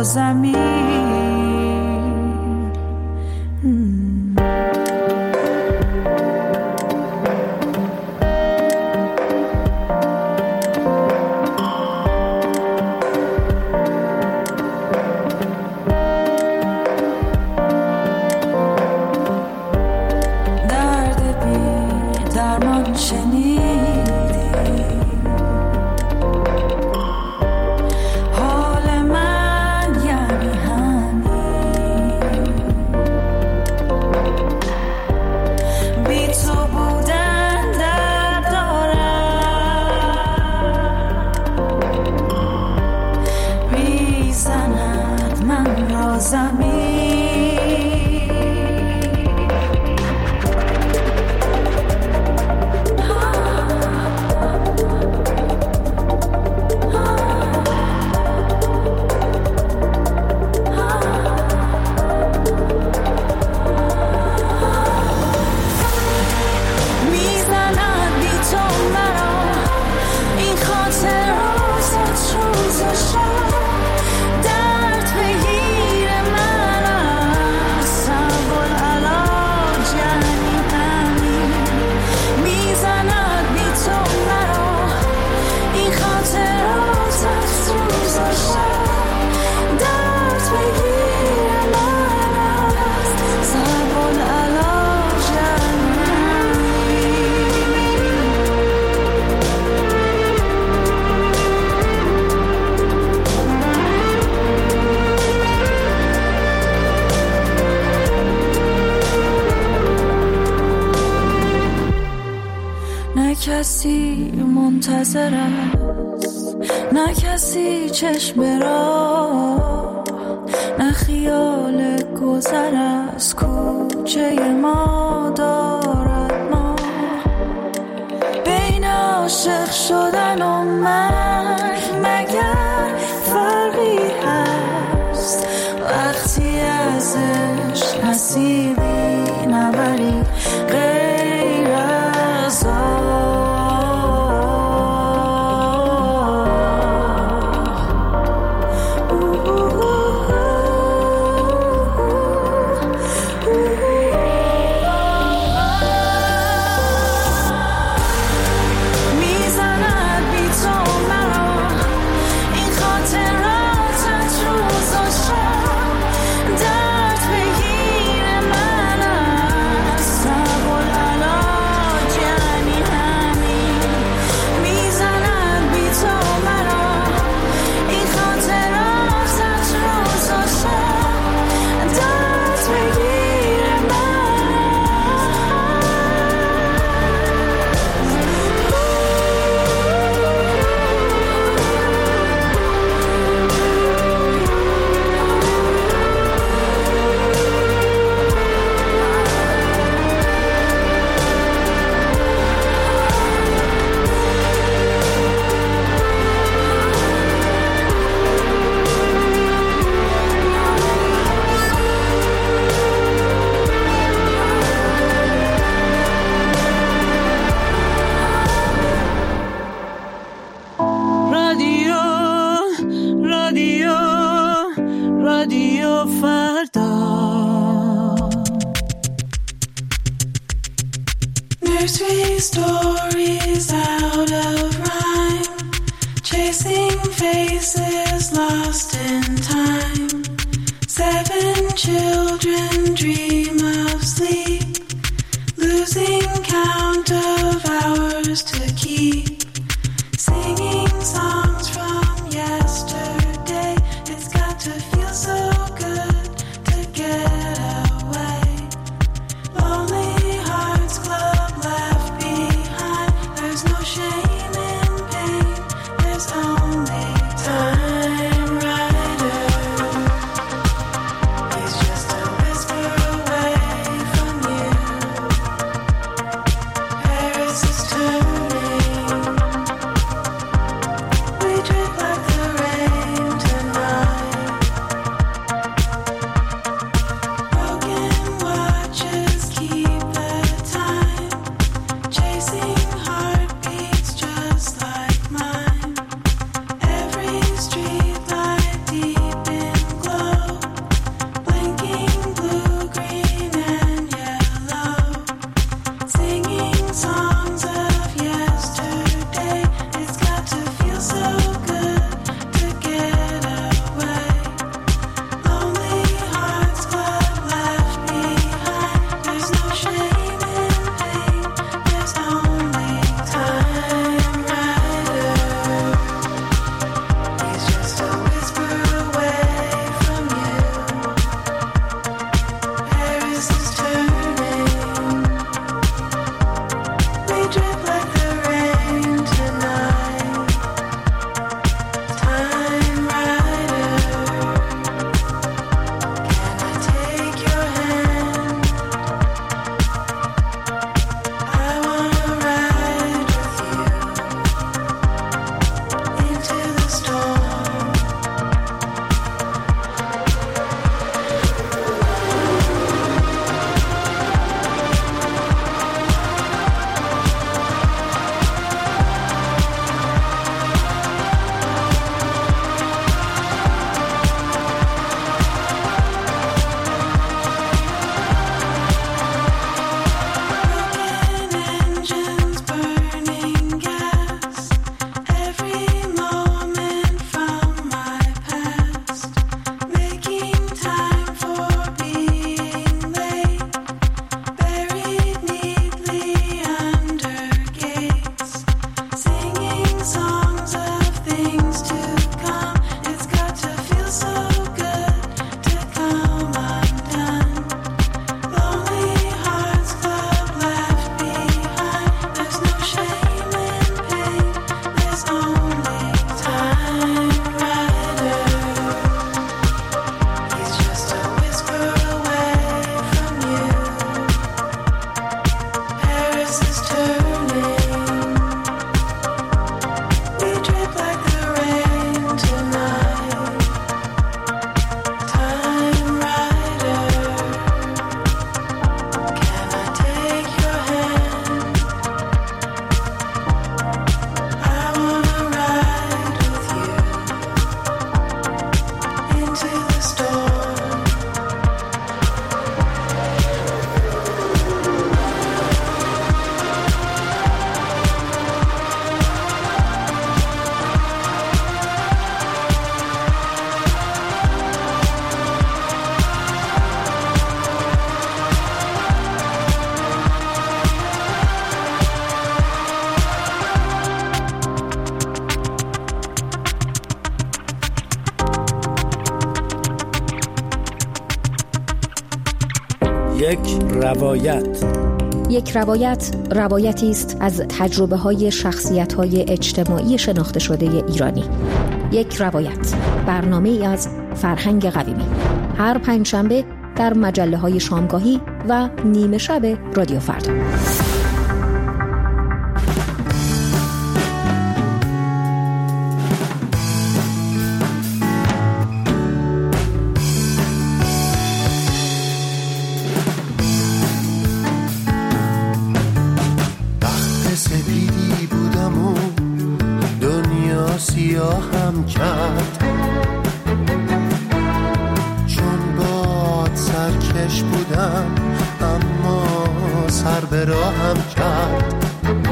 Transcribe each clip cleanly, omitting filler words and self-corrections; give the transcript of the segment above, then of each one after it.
مرا زمین. کسی منتظر است، نه کسی چشم راه، نه خیال گذر از کوچه ما دارد. ما بین عاشق شدن و مرگ مگر فرقی هست؟ وقتی ازش نصیبی نبری غیر از رادیو فردا. There's 3 stories out of rhyme, chasing faces lost in time. 7 children dream of sleep, losing count of hours to keep, singing songs from yesterday. It's got to feel so good to get away. Lonely Hearts Club left behind. There's no shame in pain, there's only time. Rider, he's just a whisper away from you. Paris is turning. یک روایت روایتی است از تجربه‌های شخصیت‌های اجتماعی شناخته شده ایرانی. یک روایت، برنامه‌ای از فرهنگ قویمی. هر پنجشنبه در مجله‌های شامگاهی و نیمه شب رادیو فردا. سپیدی بودم و دنیا سیاهم کرد، چون باد سرکش بودم اما سر به راهم کرد.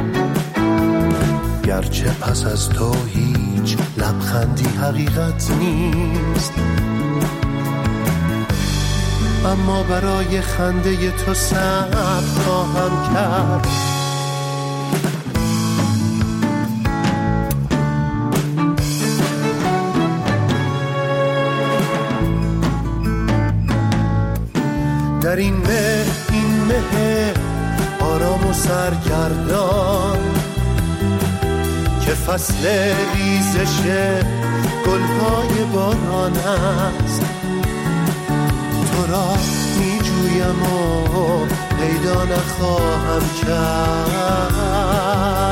گرچه پس از تو هیچ لبخندی حقیقت نیست، اما برای خنده تو صبر خواهم کرد. در این مه آرام و سرگردان که فصل ریزش گلهای باران است، تو را می جویم و پیدا نخواهم کرد.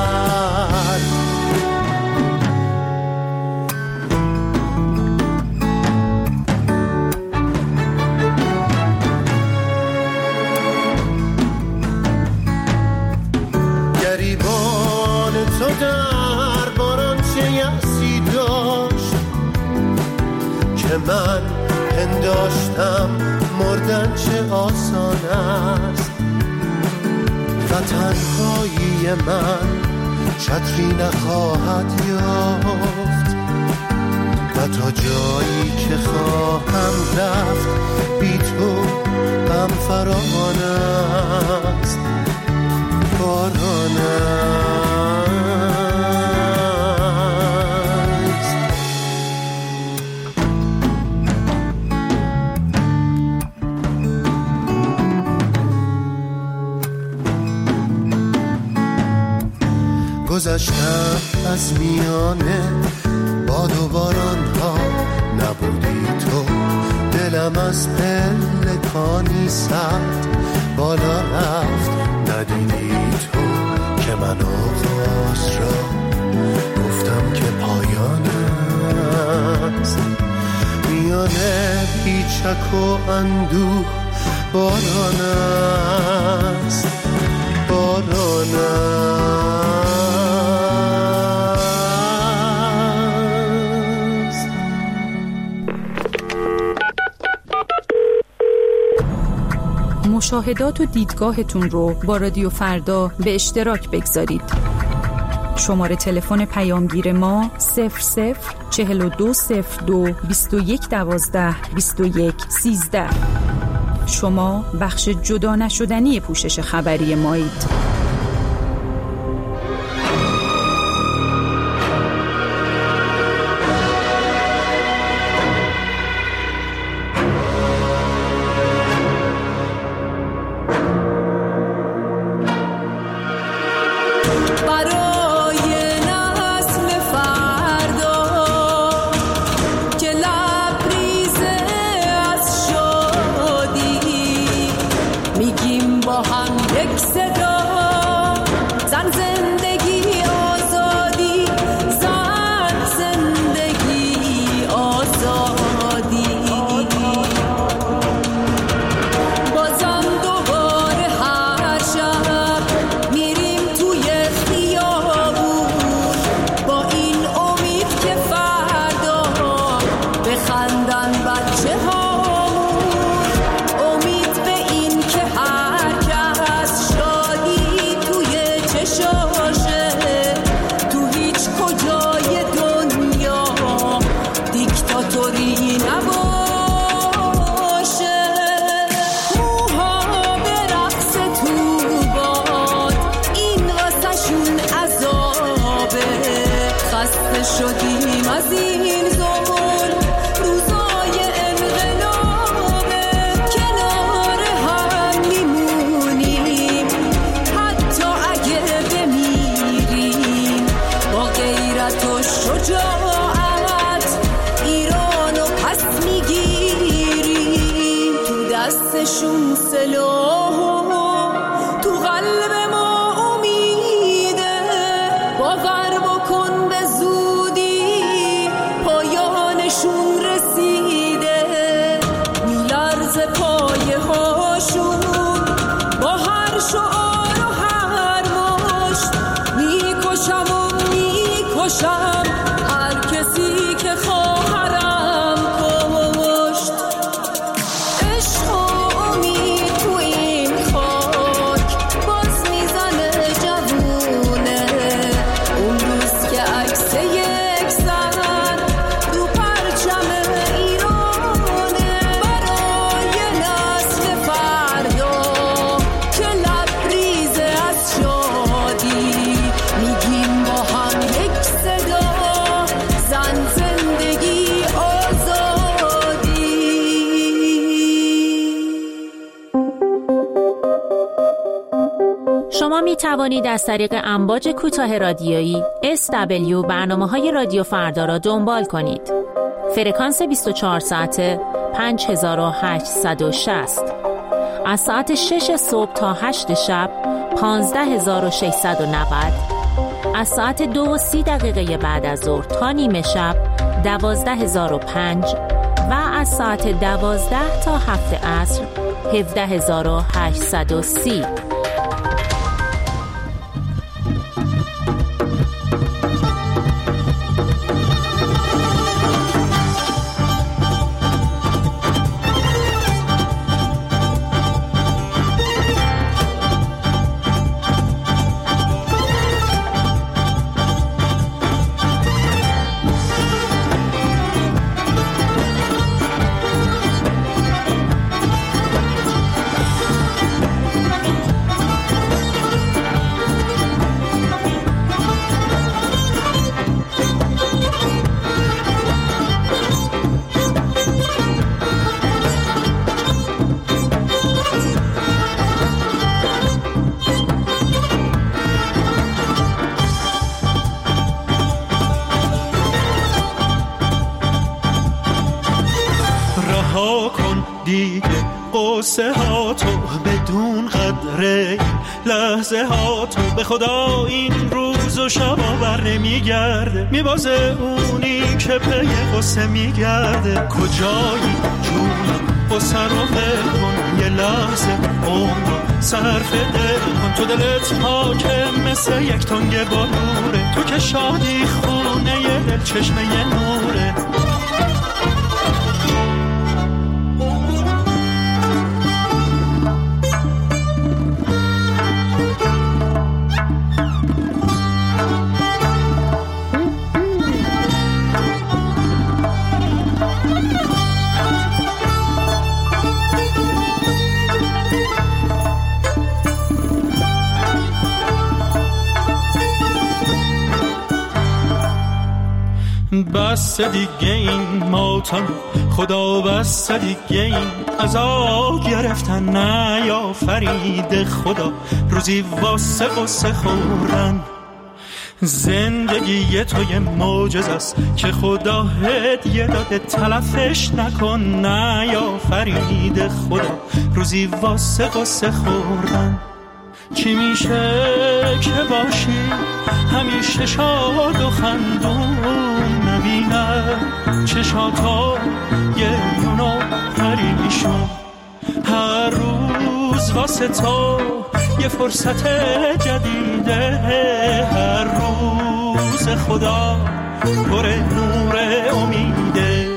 تو در باران چه یأسی داشت که من پنداشتم مردن چه آسان است، و تنهایی من چتری نخواهد یافت، و تا جایی که خواهم رفت بی تو غم فراوان است. باران گذشتم از میانه باد و باران ها، نبودی تو دلم از پلکانی سرد بالا رفت. ندیدی تو که من آغاز را گفتم که پایان است. میانه پیچک و اندوه باران است، باران است. مشاهدات و دیدگاهتون رو با رادیو فردا به اشتراک بگذارید. شماره تلفن پیامگیر ما 004202 2112 2113. شما بخش جدا نشدنی پوشش خبری مایید. میگیم با هم یک صدا دلشون سلاح تو قلب ما امیده. باور بکن به زودی پایانشون رسیده. میلرزه پایه هاشون با هر شعار و هر مشت. میکشم و میکشم هر کسی که خواهرم کشت. عشق و امید تو این خاک باز میزنه جوونه. اون روز که عکس یک زن رو پرچم ایرانه. برای نسل فردا که لبریزه از شادی میگیم با هم یک صدا: زن، زندگی، آزادی. شما می توانید از طریق امواج کوتاه رادیویی SW برنامه‌های رادیو فردا را دنبال کنید. فرکانس 24 ساعته 5860. از ساعت 6 صبح تا 8 شب 15690. از ساعت 2:30 بعد از ظهر تا نیمه شب 12005 و از ساعت 12 تا 7 عصر 17830. رها کن دیگه قصه ها تو بدون قدره لحظه ها تو. به خدا این روز و شبا بر نمیگرده. میبازه اونی که پی قصه میگرده. کجایی جونم قصه رو ول کن. یه لحظه عمر صرف دل کن. تو دلت حاکم مثل یک تنگ بالوره. تو که شادی خونه یه دل چشمه یه نوره. بس دیگه این ماتم خدا، بس دیگه این عذاب گرفتن. نیافرید خدا روزی واسه قصه خوردن. زندگی تو یه معجزه است که خدا هدیه داده. تلفش نکن. نیافرید خدا روزی واسه قصه خوردن. چی میشه که باشی همیشه شاد و خندون؟ نبینم چشاتا گریون و پریشون. هر روز واسه تو یه فرصت جدیده. هر روز خدا پر نور امیده.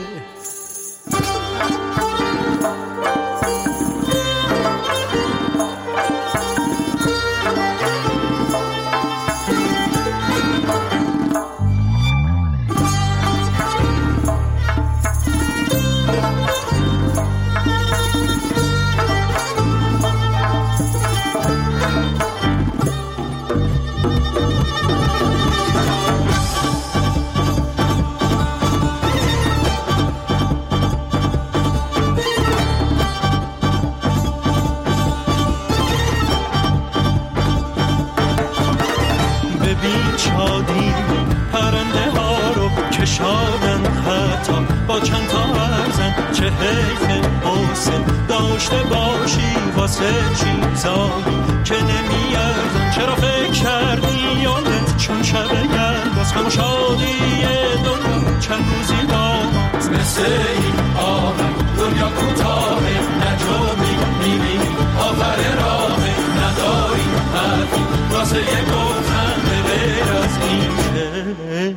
شادی پرنده ها رو کشادن حتی با چند تا ارزن. چه حیف قصه داشته باشی واسه چیزایی که نمیارزن. چرا فکر کردی یادت چون شب گرد باز غم و شادی دنیا چند روزی باز مثل این آهنگ دنیا کوتاهه نجومی میبینی آخر راهه نداری حرفی واسه یه گفتن به غیر از این که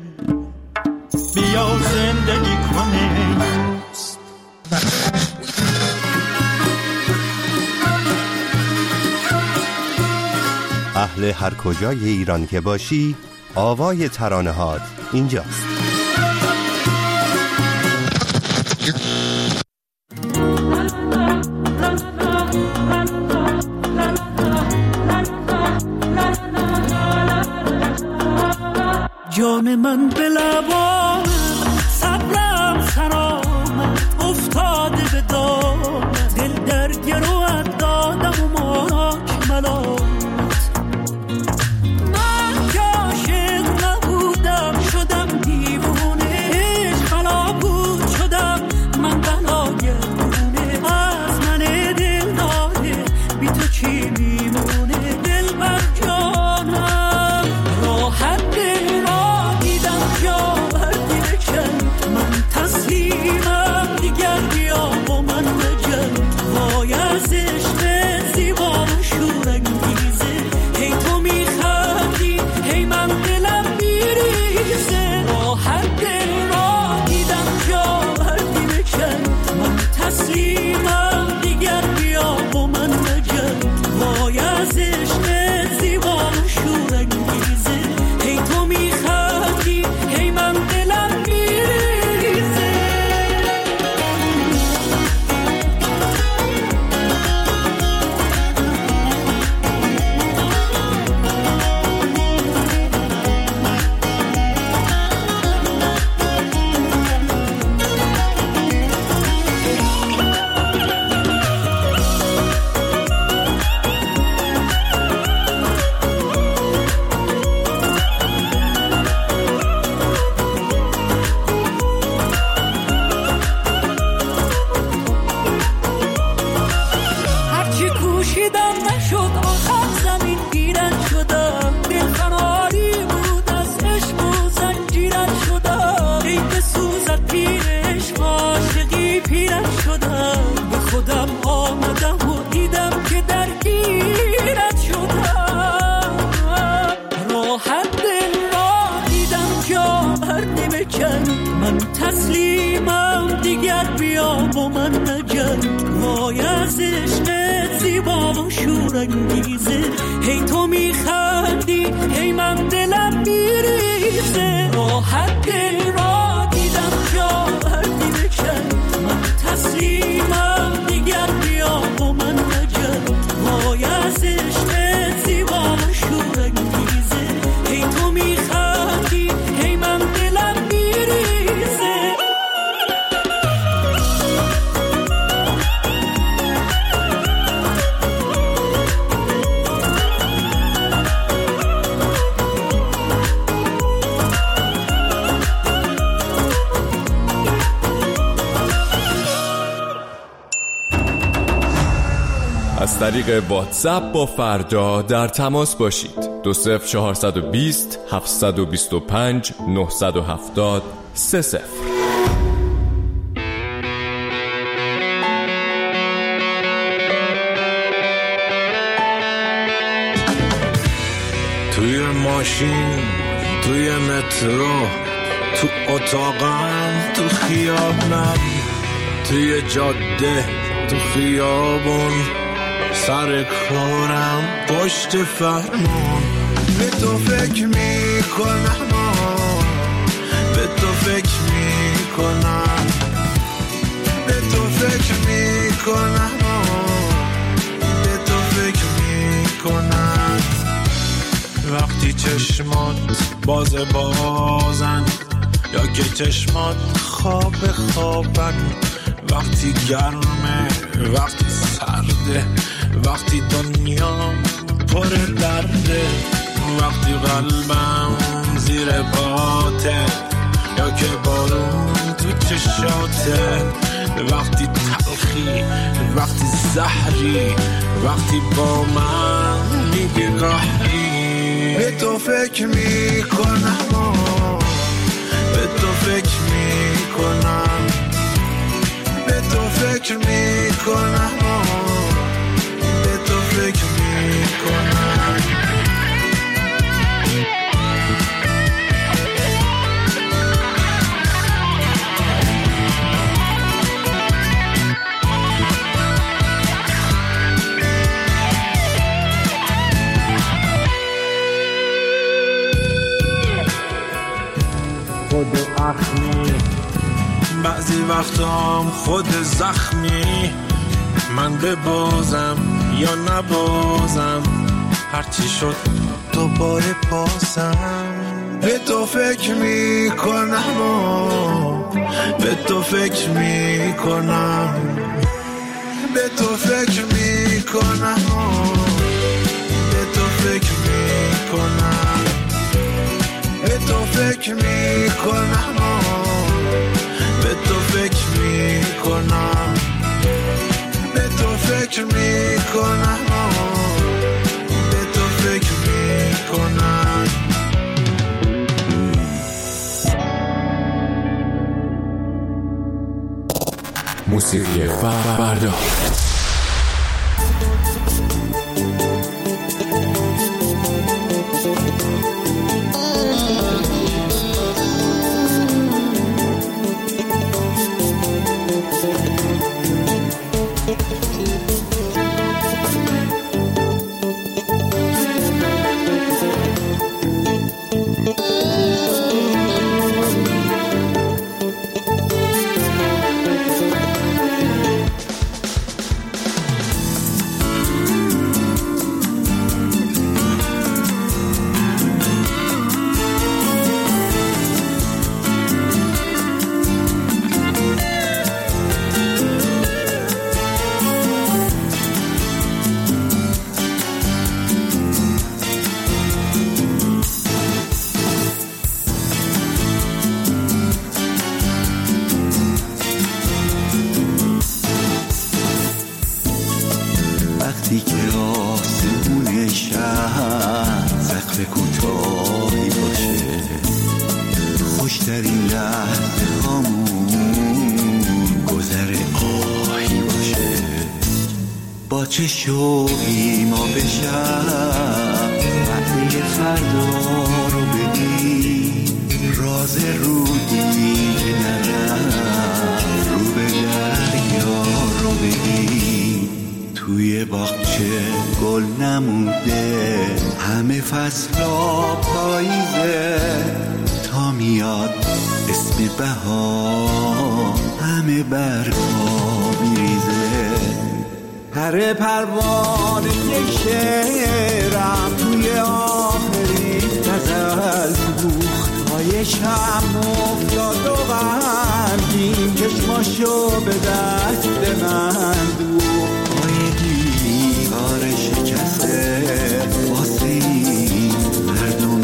بیا زندگی کنه. اهل هر کجای ایران که باشی آوای ترانه هات اینجاست. جان من به لبان صبرم سرامد افتاده به دام دل در گروهت دادم و ماک ملامت. من که عاشق نبودم شدم دیوونه خلا بود شدم من بلای خونه از من دل داده بی تو چی میمونه دل بر جانم راحت تسلیمم دیگر بیا با من بجن وای از عشق زیبا و شورانگیزه هی تو میخندی هی من دلم میریزه راحت دل را دیدم جا بردی بکن من تسلیمم دیگر بیا با من بجن وای از عشق زیبا و شورانگیزه هی تو میخندی هی من دلم تسلیمم دیگر بیا با من نجن وای از عشق زیبا و شورانگیزه هی تو میخندی هی من دلم میریزه راحت دل را دیدم جا بردی بکن من تسلیمم دیگر بیا با من نجن وای از عشق زیبا و شورانگیزه هی تو میخندی هی من دلم میریزه. از طریق واتساپ با فردا در تماس باشید. 20420 725 970 30. توی ماشین، توی مترو، تو اتاقم، تو خیابونم، توی جاده، تو خیابون، سر کارم، پشت فرمون. به تو فکر میکنم، به تو فکر میکنم، به تو فکر میکنم، به تو فکر میکنم. وقتی چشمات بازن یا که چشمات خوابن، وقتی گرمه، وقتی سرده، وقتی دنیا پر درده، وقتی قلبم زیر پاته یا که بارون تو چشاته، وقتی تلخی، وقتی زهری، وقتی با من میگی قهری. به تو فکر میکنم، به تو فکر میکنم، به تو فکر میکنم، به تو فکر میکنم. خود اخمی، بعضی وقتام خود زخمی. من ببازم یا نبازم، هرچی شد دوباره بازم. به تو فکر میکنم، به تو فکر میکنم، به تو فکر میکنم، به تو فکر میکنم، به تو فکر میکنم، به تو فکر میکنم، به تو فکر میکنم، به تو فکر میکنم. موسیقی فردا. وقتی که آسمون شهر سقف کوتاهی باشه، خوشترین لحظه هامون گذر آهی باشه، با چه شوقی ما بشم وقتی فردا رو بدیم، راز رودی که نرم رو به دریا رو بگیم. توی باغچه گل نمونده، همه فصلا پاییزه، تا میاد اسم بهار همه برگا میریزه. پر پروانه شعرم توی آخرین غزل سوخت، های شم افتاد و غمگین چشماشو به دست من دوخت. پای دیوار شکسته واسه این مردم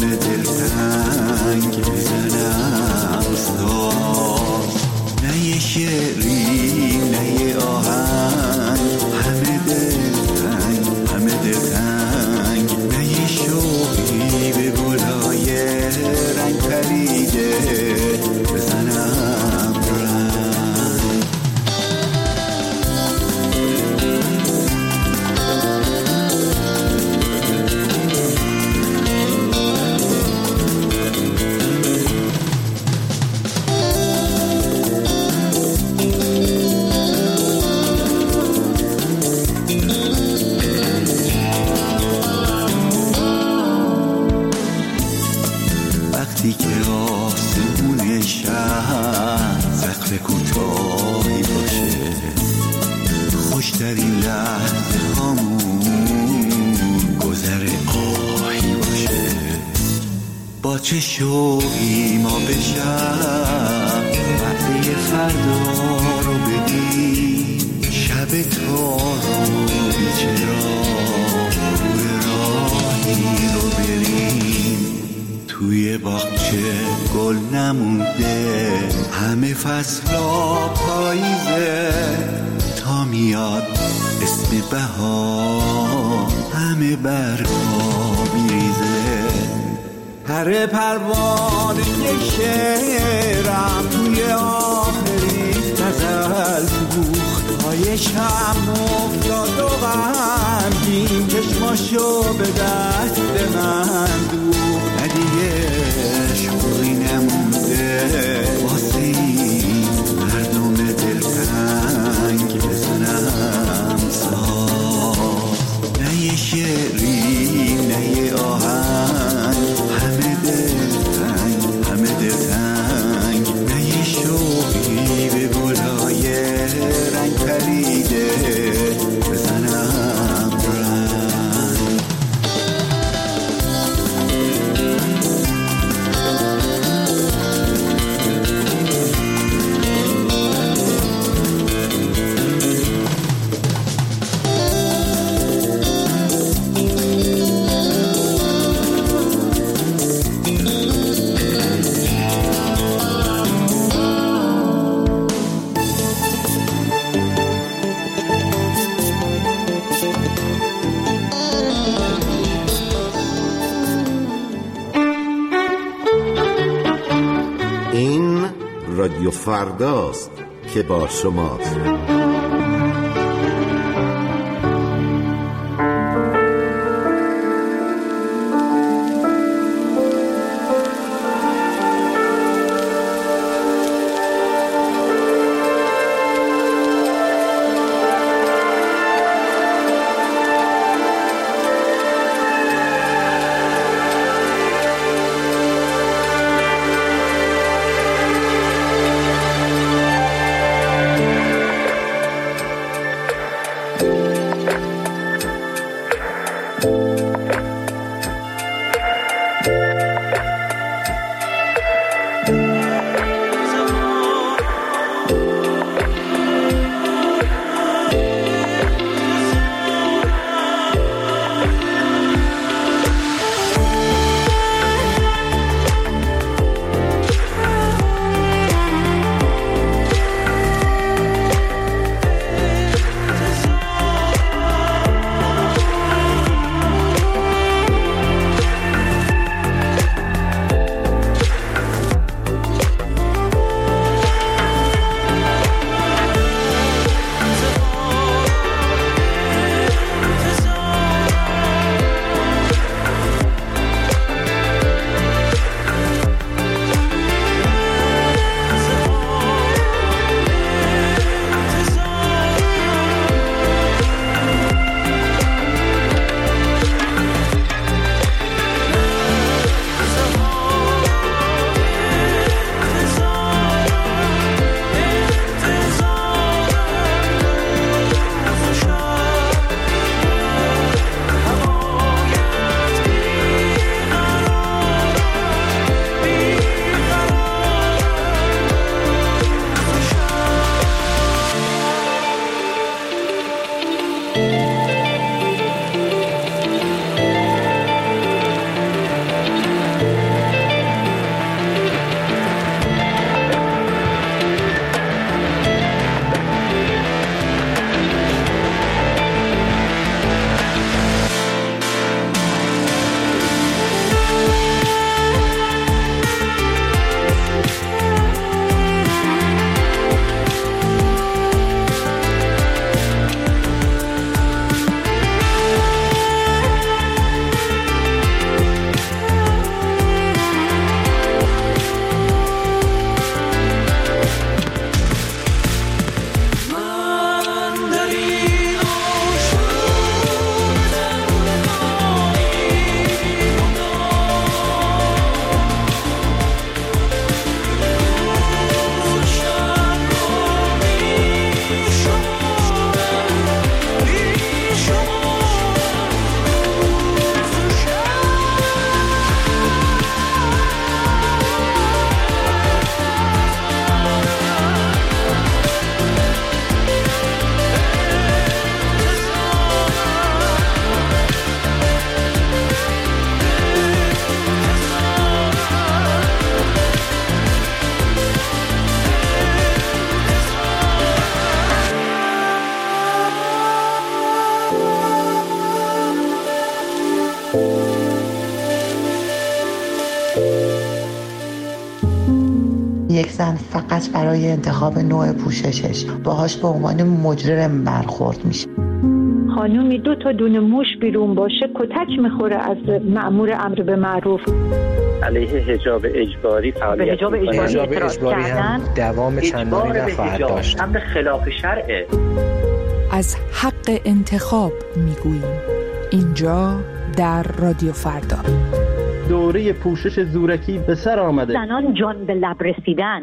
دلتنگ بزنم ساز، نه یه شعری نه یه آهنگ، همه دلتنگ همه دلتنگ، نه یه شوقی به گلای رنگ پریده بزنم رنگ. وقتی که آسمون شهر سقف کوتاهی باشه، خوشترین لحظه هامون گذر آهی باشه، با چه شوقی ما بشم وقتی فردا رو بدیم، شب تارو بیچرا روی راهی رو بریم. توی باغچه گل نمونده، همه فصلا پاییزه تا میاد اسم بهار همه برگا میریزه. هر پروانه شعرم توی آخرین غزل سوخت، پای شم افتاد و غمگین چشماشو به دست من دوخت. ندیگه شوقی نمونده واسه این مردم دلتنگ بزنم ساز. نه یه شعری نه یه آهنگ، همه دلتنگ همه دلتنگ. نه یه شوقی به گلای رنگ پریده بزنم رنگ. این رادیو فرداست که با شماست. زن فقط برای انتخاب نوع پوششش باهاش به عنوان مجرم برخورد میشه. خانومی 2 تا دونه موش بیرون باشه کتک میخوره از مأمور امر به معروف. علیه حجاب اجباری فعالیت حجاب اجباری هم دوام چندانی نخواهد داشت. امر خلاف شرعه. از حق انتخاب میگوییم اینجا در رادیو فردا. دوره پوشش زورکی به سر آمده. زنان جان به لب رسیدن.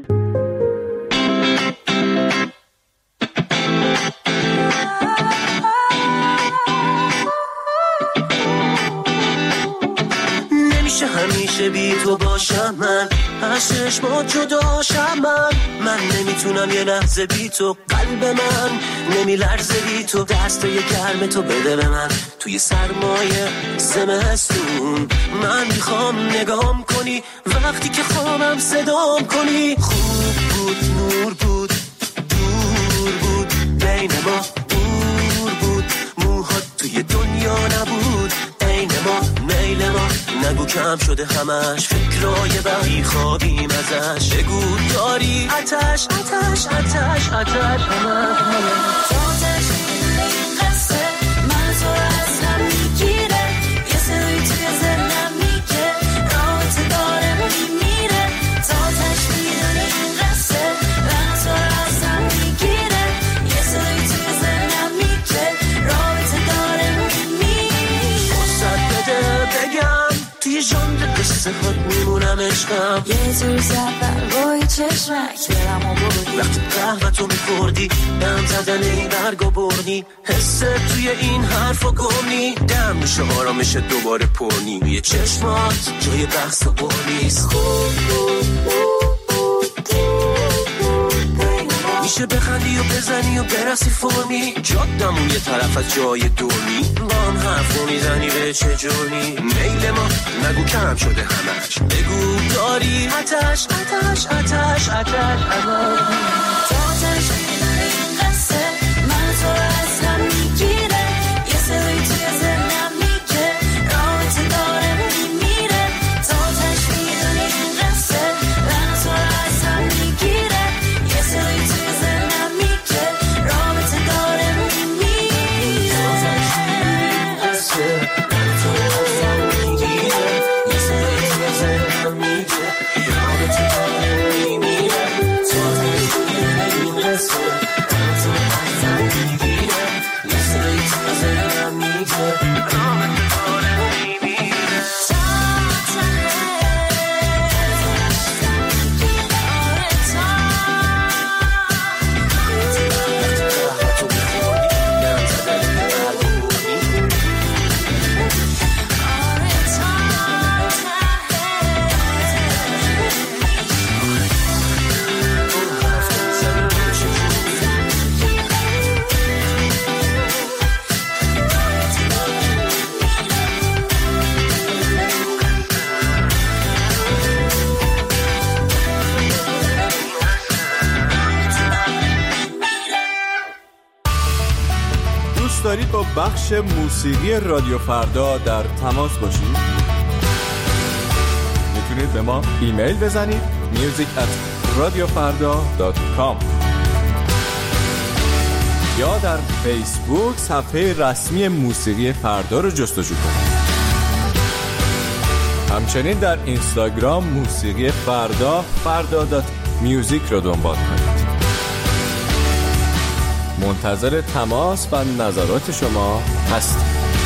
نمیشه همیشه بی تو باشم من، از چشمات جدا شم من نمیتونم یه لحظه بی تو، قلب من نمیلرزه بی تو، دستای گرم تو بده به من توی سرمایه زمستون. من میخوام نگام کنی وقتی که خوابم صدام کنی. خوب بود نور بود دور بود بین ما، دور بود موهات توی دنیا نبود عین ما، میل ما نگو کم شده همش، فکرای بقی خوابیم ازش، بگو داری آتش آتش آتش آتش همش آتش این قصه من تو از هم میگیره، یه سری توی ذهنم میگه رابطه داره میمیره. آتش این قصه من تو از هم میگیره، یه سری توی ذهنم میگه رابطه داره میمیره. واسه بده بگم توی ژانر قصه هات میمونم عشقم، یه جور سفر بای چشمک دلمو بردی، وقتی قهوه‌تو میخوردی دم زدن این برگو بردی، حسه توی این حرفو گمنی، دم میشه آرامش دوباره پرنی، توی چشمات جای بحث و بر نیست. خوب میشه بخندی و بزنی و برسی فرمی، جادمون یه طرف از جای دورنی، با هم حرف نمیزنی به چه جرمی، میل ما نگو کم شده همش، بگو داری آتش آتش آتش آتش آتش این قصه من تو از هم میگیره، یه سری توی ذهنم میگه رابطه داره میمیره. آتش این قصه من تو از هم میگیره، یه سری توی ذهنم میگه رابطه داره میمیره. آتش این قصه من تو از هم میگیره، یه سری توی ذهنم میگه رابطه داره میمیره. آتش این قصه من تو از هم میگیره، یه سری توی ذهنم میگه رابطه داره میمیره. دوست دارید با بخش موسیقی رادیو فردا در تماس باشید؟ میتونید به ما ایمیل بزنید music@radiofarda.com یا در فیسبوک صفحه رسمی موسیقی فردا رو جستجو کنید. همچنین در اینستاگرام موسیقی فردا فردا.music رو دنبال کنید. منتظر تماس و نظرات شما هستیم.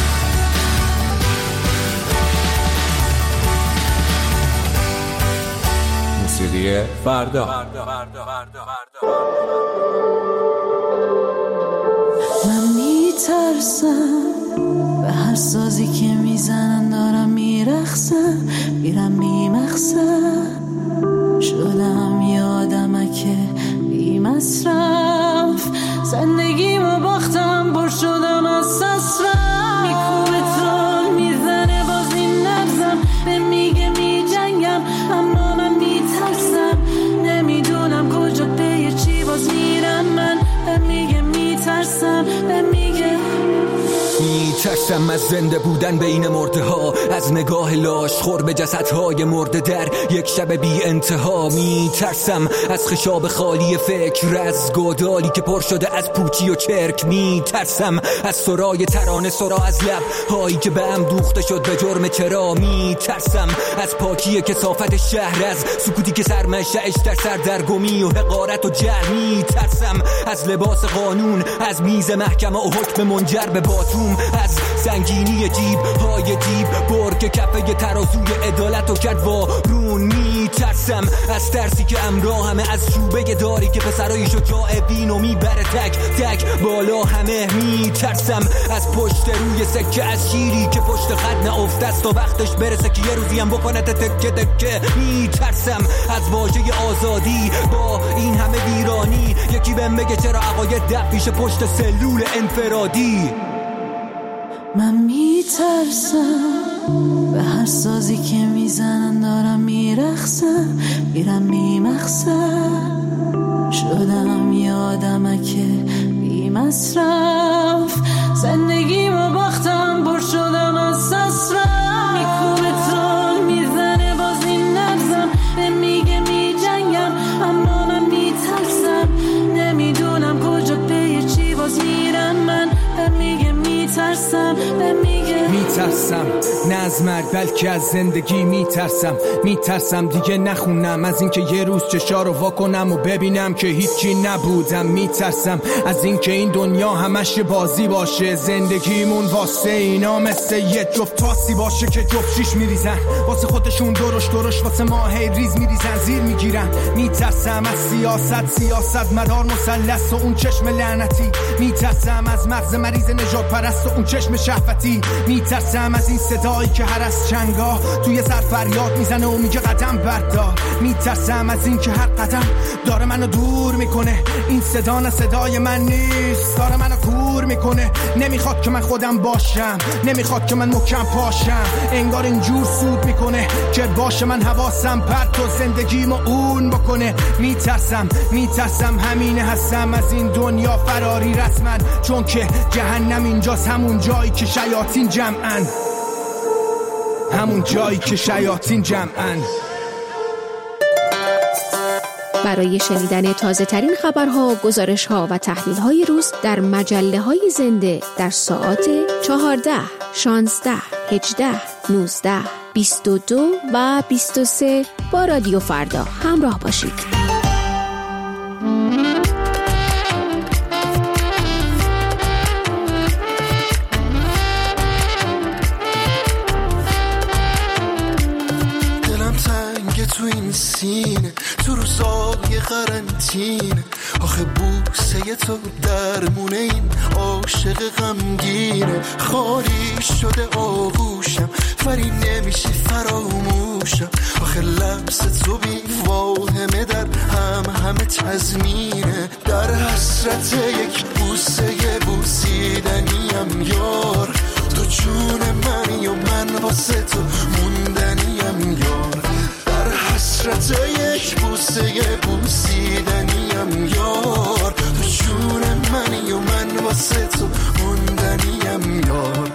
موسیقی فردا. من میترسم به هر سازی که میزنن دارم میرخصم، میرم میمخصم، شدم یادمکه بی مصرف، زندگیمو باختم پر شدم از سسرم، میکوبه تو میزنه باز این نبزم، به میگه میجنگم اما من میترسم، نمیدونم کجا به چی باز میرم من، به میگه میترسم، به میگه میترسم از زنده بودن بین مرده ها، از نگاه لاش خور به جسدهای مرده در یک شب بی انتها. میترسم از خشاب خالی فکر، از گودالی که پر شده از پوچی و چرک. میترسم از سرای ترانه، سرا از لب هایی که به هم دوخته شد به جرم چرا. میترسم از پاکی کثافت شهر، از سکوتی که سرمشه‌اش در سردرگمی و حقارت و جهل. میترسم از لباس قانون، از میز محکمه و حکم منجر به باتوم، از سنگینی جیب های دیب برگ کفه ترازوی عدالت و کرد وارون. میترسم از ترسی که همراه از چوبه داری که پسرای شجاع بینو میبره تک تک بالا همه. میترسم از پشت روی سکه، از شیری که پشت خط نافته است و وقتش برسه که یه روزی هم بکنه تکه تکه. میترسم از واژه آزادی با این همه ویرانی، یکی بهم بگه چرا عقاید دب پیش پشت سلول انفرادی. من میترسم به هر سازی که میزنن دارم میرخصم، میرم بیمقصد شدم یه آدمک بی مصرف. زندگی ما باختم پر شدم از سسرم، میکوبه تان میزنه باز این نبزم، به میگه میجنگم اما من میترسم، نمیدونم کجا پی چی باز میرم من، به میگه میترسم، به میگه میترسم نه از مرگ بلکه از زندگی. میترسم دیگه نخونم از اینکه یه روز چشا رو واکنم و ببینم که هیچی نبودم. میترسم از اینکه این دنیا همش بازی باشه، زندگیمون واسه اینا مثل یه جفت تاسی باشه که جفت شیش میریزن واسه خودشون، درش واسه ما هی ریز میریزن زیر میگیرن. میترسم از سیاست مدار مثلث و اون چشم لعنتی. میترسم از مغز مریض نژاد پرست و اون چشم شهوتی. میترسم از این صدایی که هر از چنگا توی سر فریاد میزنه و میگه قدم بردار. میترسم از این که هر قدم داره منو دور میکنه، این صدا نه صدای من نیست، داره منو کور میکنه. نمیخواد که من خودم باشم، نمیخواد که من محکم پاشم، انگار اینجور سود میکنه که باشه من حواسم پرت و زندگیمو اون بکنه. میترسم همینه هستم از این دنیا فراری رسمن، چون که جهنم اینجاست، همون جایی که شیاطین جمعن، همون جایی که شیاطین جمعن. برای شنیدن تازه ترین خبرها، گزارشها و تحلیل های روز در مجله های زنده در ساعات 14, 16, 18, 19, 22 و 23 با رادیو فردا همراه باشید. تو این سینه تو روزای قرنطینه، آخه بوسه تو درمونه این عاشق غمگینه. خالی شده آغوشم ولی نمیشه فراموشم، آخه لمس تو بی واهمه در همه تضمینه. در حسرت یک بوسه بوسیدنیم یار، تو جون منی و من واسه تو موندنیم یار. حسرت یک بوسه بوسیدنیم یار، تو جون منی و من واسه تو موندنیم یار.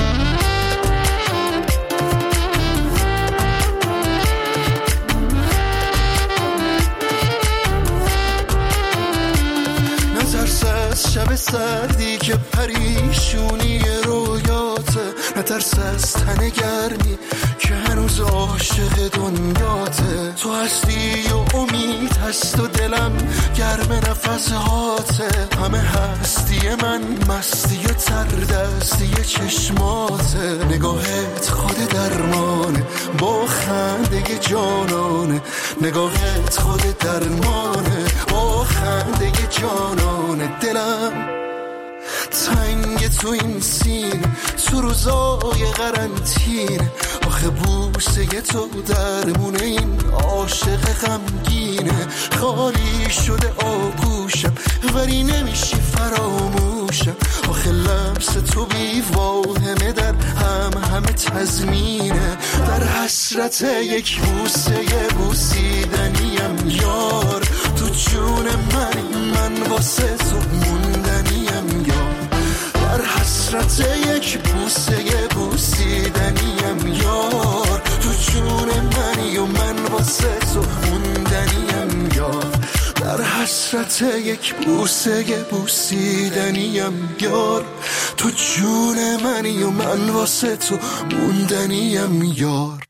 نترس از شب سردی که پریشونی رویاته، نترس از تن گرمی که هنوز عاشق دنیاته. تو هستی و امید هست و دلم گرم نفسهاته، همه هستی من مستی و تردستی چشماته. نگاهت خود درمانه با خنده جانانه، نگاهت خود درمانه با خنده جانانه. دلم تنگ تو این سینه تو روزای قرنطینه، آخه بوسه تو درمونه این عاشق غمگینه. خالی شده آغوشم ولی نمیشه فراموشم، آخه لمس تو بی واهمه در همه تضمینه. در حسرت یک بوسه بوسیدنیم یار، تو جون من واسه تو موندنیم یار. در حسرت یک بوسه حسرت یک بوسه بوسیدنیم یار. تو جون منی و من واسه تو موندنیم یار.